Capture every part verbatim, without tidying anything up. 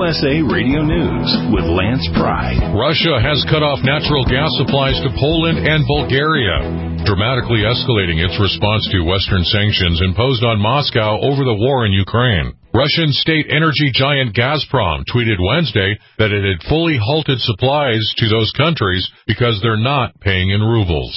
S A Radio News with Lance Pry. Russia has cut off natural gas supplies to Poland and Bulgaria, dramatically escalating its response to Western sanctions imposed on Moscow over the war in Ukraine. Russian state energy giant Gazprom tweeted Wednesday that it had fully halted supplies to those countries because they're not paying in rubles.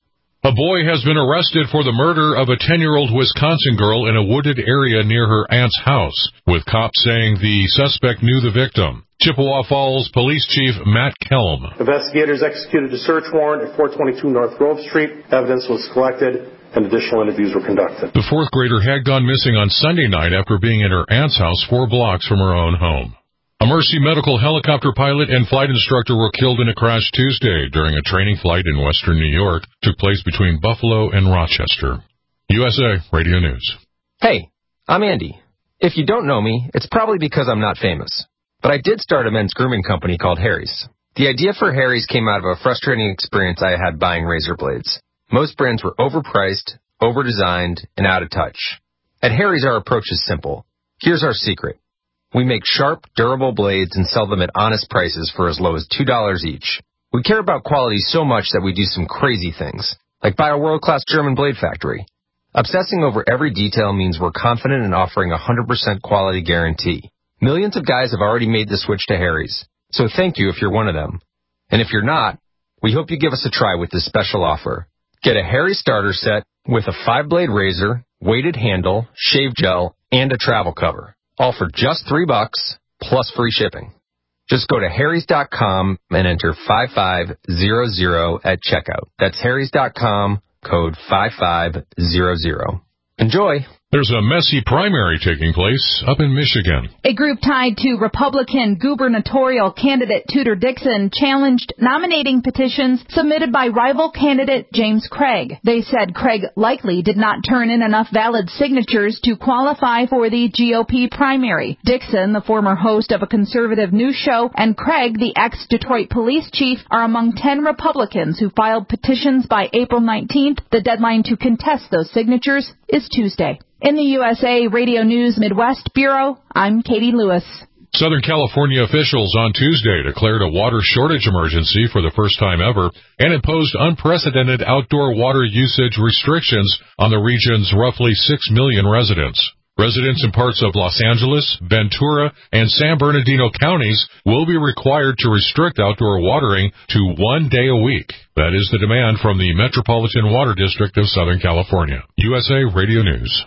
A boy has been arrested for the murder of a ten-year-old Wisconsin girl in a wooded area near her aunt's house, with cops saying the suspect knew the victim. Chippewa Falls Police Chief Matt Kelm. Investigators executed a search warrant at four twenty-two North Grove Street. Evidence was collected and additional interviews were conducted. The fourth grader had gone missing on Sunday night after being at her aunt's house four blocks from her own home. A Mercy Medical helicopter pilot and flight instructor were killed in a crash Tuesday during a training flight in western New York. Took place between Buffalo and Rochester. U S A Radio News. Hey, I'm Andy. If you don't know me, it's probably because I'm not famous. But I did start a men's grooming company called Harry's. The idea for Harry's came out of a frustrating experience I had buying razor blades. Most brands were overpriced, overdesigned, and out of touch. At Harry's, our approach is simple. Here's our secret. We make sharp, durable blades and sell them at honest prices for as low as two dollars each. We care about quality so much that we do some crazy things, like buy a world-class German blade factory. Obsessing over every detail means we're confident in offering a one hundred percent quality guarantee. Millions of guys have already made the switch to Harry's, so thank you if you're one of them. And if you're not, we hope you give us a try with this special offer. Get a Harry's starter set with a five-blade razor, weighted handle, shave gel, and a travel cover. All for just three bucks, plus free shipping. Just go to harrys dot com and enter five five zero zero at checkout. That's harrys dot com, code five five zero zero. Enjoy! There's a messy primary taking place up in Michigan. A group tied to Republican gubernatorial candidate Tudor Dixon challenged nominating petitions submitted by rival candidate James Craig. They said Craig likely did not turn in enough valid signatures to qualify for the G O P primary. Dixon, the former host of a conservative news show, and Craig, the ex-Detroit police chief, are among ten Republicans who filed petitions by April nineteenth. The deadline to contest those signatures is Tuesday. In the U S A Radio News Midwest Bureau, I'm Katie Lewis. Southern California officials on Tuesday declared a water shortage emergency for the first time ever and imposed unprecedented outdoor water usage restrictions on the region's roughly six million residents. Residents in parts of Los Angeles, Ventura, and San Bernardino counties will be required to restrict outdoor watering to one day a week. That is the demand from the Metropolitan Water District of Southern California. U S A Radio News.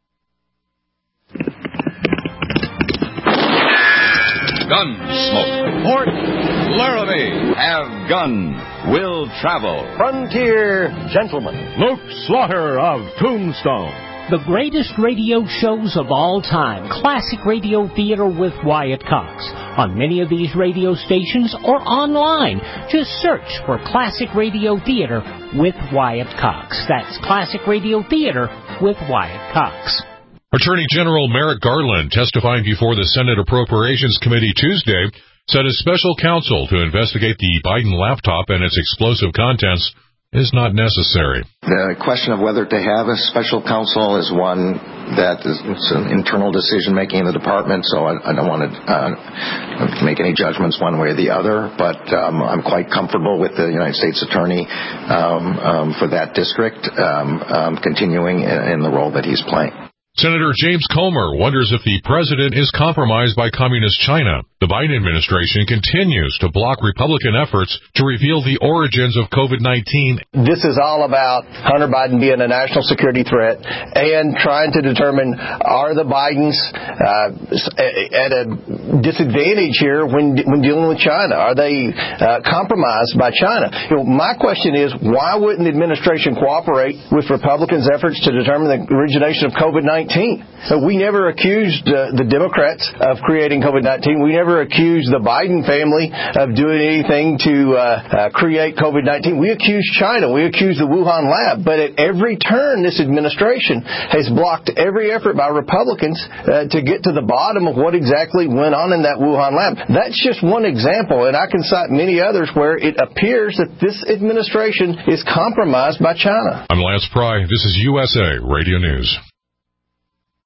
Gunsmoke. Port Laramie. Have gun. Will travel. Frontier Gentleman. Luke Slaughter of Tombstone. The greatest radio shows of all time. Classic Radio Theater with Wyatt Cox. On many of these radio stations or online. Just search for Classic Radio Theater with Wyatt Cox. That's Classic Radio Theater with Wyatt Cox. Attorney General Merrick Garland, testifying before the Senate Appropriations Committee Tuesday, said a special counsel to investigate the Biden laptop and its explosive contents is not necessary. The question of whether to have a special counsel is one that is it's an internal decision-making in the department, so I, I don't want to uh, make any judgments one way or the other, but um, I'm quite comfortable with the United States Attorney um, um, for that district um, um, continuing in, in the role that he's playing. Senator James Comer wonders if the president is compromised by communist China. The Biden administration continues to block Republican efforts to reveal the origins of COVID nineteen. This is all about Hunter Biden being a national security threat and trying to determine, are the Bidens uh, at a disadvantage here when when dealing with China? Are they uh, compromised by China? You know, my question is, why wouldn't the administration cooperate with Republicans' efforts to determine the origination of COVID nineteen? So we never accused uh, the Democrats of creating COVID nineteen. We never accused the Biden family of doing anything to uh, uh, create COVID nineteen. We accused China. We accused the Wuhan lab. But at every turn, this administration has blocked every effort by Republicans uh, to get to the bottom of what exactly went on in that Wuhan lab. That's just one example, and I can cite many others where it appears that this administration is compromised by China. I'm Lance Pry. This is U S A Radio News.